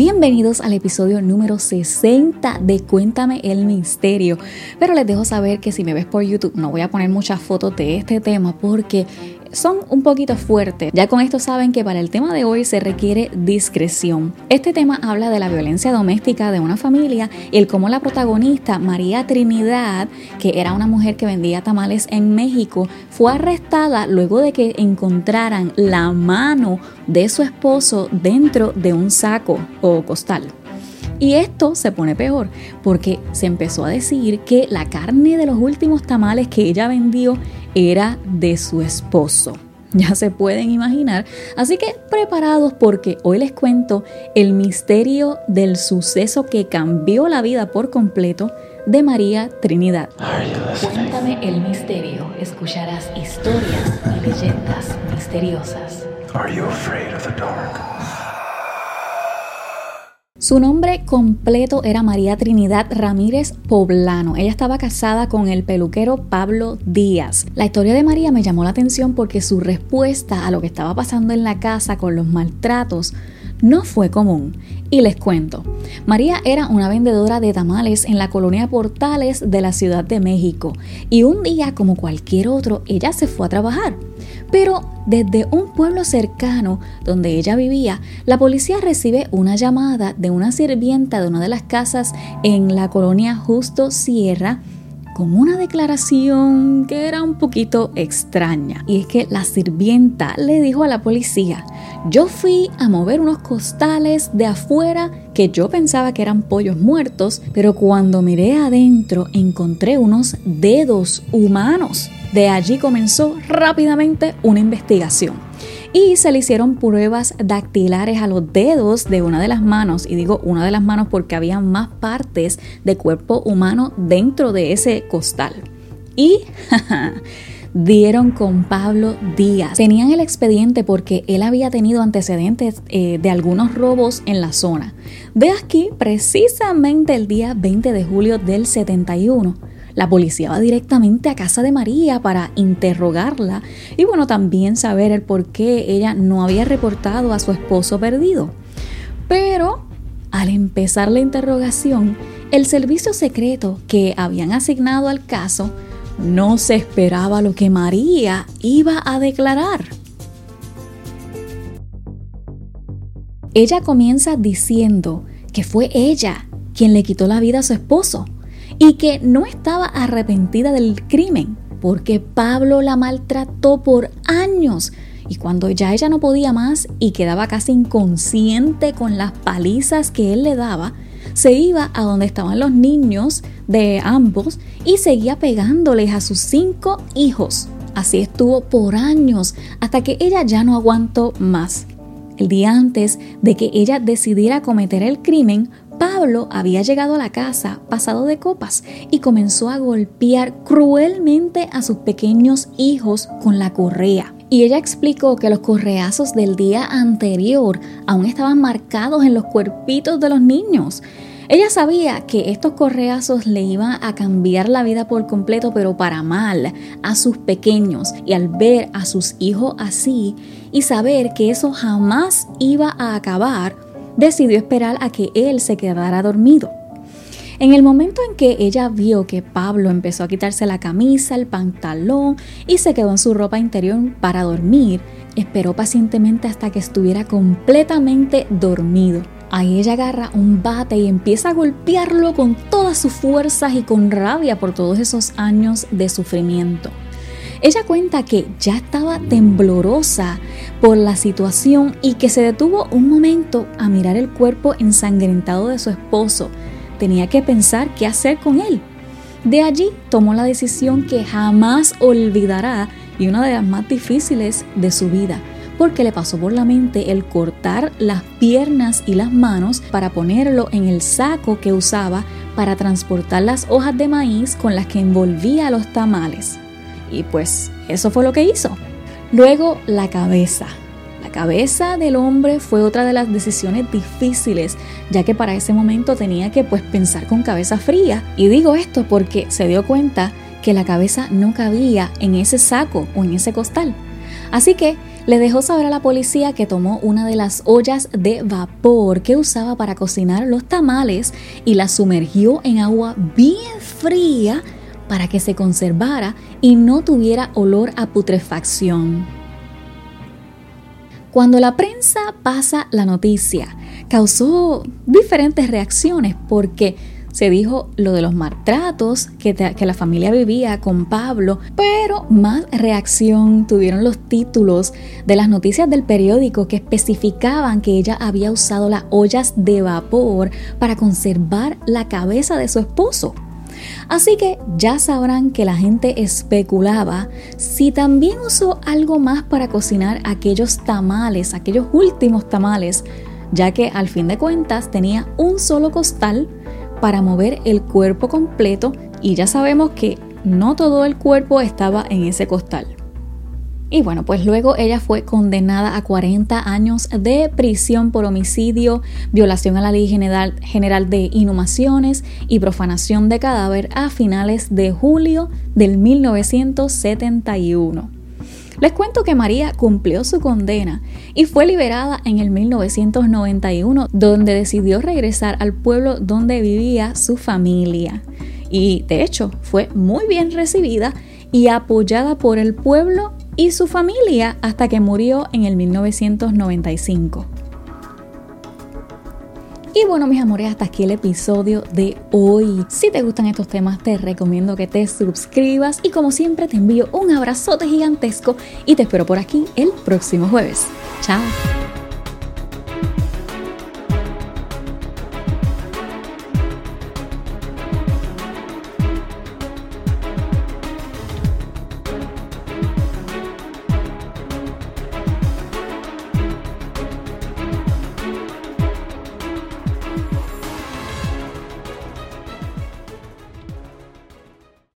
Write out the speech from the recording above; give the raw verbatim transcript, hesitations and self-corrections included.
Bienvenidos al episodio número sesenta de Cuéntame el Misterio. Pero les dejo saber que si me ves por YouTube no voy a poner muchas fotos de este tema porque son un poquito fuertes. Ya con esto saben que para el tema de hoy se requiere discreción. Este tema habla de la violencia doméstica de una familia y el cómo la protagonista, María Trinidad, que era una mujer que vendía tamales en México, fue arrestada luego de que encontraran la mano de su esposo dentro de un saco o costal. Y esto se pone peor porque se empezó a decir que la carne de los últimos tamales que ella vendió era de su esposo. Ya se pueden imaginar, así que preparados porque hoy les cuento el misterio del suceso que cambió la vida por completo de María Trinidad. Cuéntame el misterio, escucharás historias y leyendas misteriosas. Are you afraid of the dark? Su nombre completo era María Trinidad Ramírez Poblano. Ella estaba casada con el peluquero Pablo Díaz. La historia de María me llamó la atención porque su respuesta a lo que estaba pasando en la casa con los maltratos no fue común. Y les cuento, María era una vendedora de tamales en la colonia Portales de la Ciudad de México. Y un día, como cualquier otro, ella se fue a trabajar. Pero desde un pueblo cercano donde ella vivía, la policía recibe una llamada de una sirvienta de una de las casas en la colonia Justo Sierra con una declaración que era un poquito extraña. Y es que la sirvienta le dijo a la policía: yo fui a mover unos costales de afuera que yo pensaba que eran pollos muertos, pero cuando miré adentro encontré unos dedos humanos. De allí comenzó rápidamente una investigación y se le hicieron pruebas dactilares a los dedos de una de las manos, y digo una de las manos porque había más partes de cuerpo humano dentro de ese costal. Y dieron con Pablo Díaz. Tenían el expediente porque él había tenido antecedentes eh, de algunos robos en la zona. De aquí, precisamente el día veinte de julio del setenta y uno, la policía va directamente a casa de María para interrogarla y bueno, también saber el por qué ella no había reportado a su esposo perdido. Pero al empezar la interrogación, el servicio secreto que habían asignado al caso no se esperaba lo que María iba a declarar. Ella comienza diciendo que fue ella quien le quitó la vida a su esposo y que no estaba arrepentida del crimen porque Pablo la maltrató por años. Y cuando ya ella no podía más y quedaba casi inconsciente con las palizas que él le daba, se iba a donde estaban los niños de ambos y seguía pegándoles a sus cinco hijos. Así estuvo por años hasta que ella ya no aguantó más. El día antes de que ella decidiera cometer el crimen, Pablo había llegado a la casa pasado de copas y comenzó a golpear cruelmente a sus pequeños hijos con la correa. Y ella explicó que los correazos del día anterior aún estaban marcados en los cuerpitos de los niños. Ella sabía que estos correazos le iban a cambiar la vida por completo, pero para mal, a sus pequeños. Y al ver a sus hijos así y saber que eso jamás iba a acabar, decidió esperar a que él se quedara dormido. En el momento en que ella vio que Pablo empezó a quitarse la camisa, el pantalón y se quedó en su ropa interior para dormir, esperó pacientemente hasta que estuviera completamente dormido. Ahí ella agarra un bate y empieza a golpearlo con todas sus fuerzas y con rabia por todos esos años de sufrimiento. Ella cuenta que ya estaba temblorosa por la situación y que se detuvo un momento a mirar el cuerpo ensangrentado de su esposo. Tenía que pensar qué hacer con él. De allí tomó la decisión que jamás olvidará y una de las más difíciles de su vida, porque le pasó por la mente el cortar las piernas y las manos para ponerlo en el saco que usaba para transportar las hojas de maíz con las que envolvía los tamales. Y pues eso fue lo que hizo. Luego la cabeza. La cabeza del hombre fue otra de las decisiones difíciles, ya que para ese momento tenía que pues pensar con cabeza fría. Y digo esto porque se dio cuenta que la cabeza no cabía en ese saco o en ese costal. Así que le dejó saber a la policía que tomó una de las ollas de vapor que usaba para cocinar los tamales y la sumergió en agua bien fría para que se conservara y no tuviera olor a putrefacción. Cuando la prensa pasa la noticia, causó diferentes reacciones porque se dijo lo de los maltratos que, te, que la familia vivía con Pablo, pero más reacción tuvieron los títulos de las noticias del periódico que especificaban que ella había usado las ollas de vapor para conservar la cabeza de su esposo. Así que ya sabrán que la gente especulaba si también usó algo más para cocinar aquellos tamales, aquellos últimos tamales, ya que al fin de cuentas tenía un solo costal para mover el cuerpo completo y ya sabemos que no todo el cuerpo estaba en ese costal. Y bueno, pues luego ella fue condenada a cuarenta años de prisión por homicidio, violación a la Ley General, General de Inhumaciones y profanación de cadáver a finales de julio del mil novecientos setenta y uno. Les cuento que María cumplió su condena y fue liberada en el mil novecientos noventa y uno, donde decidió regresar al pueblo donde vivía su familia. Y de hecho fue muy bien recibida y apoyada por el pueblo y su familia hasta que murió en el mil novecientos noventa y cinco. Y bueno, mis amores, hasta aquí el episodio de hoy. Si te gustan estos temas, te recomiendo que te suscribas y como siempre te envío un abrazote gigantesco y te espero por aquí el próximo jueves. Chao.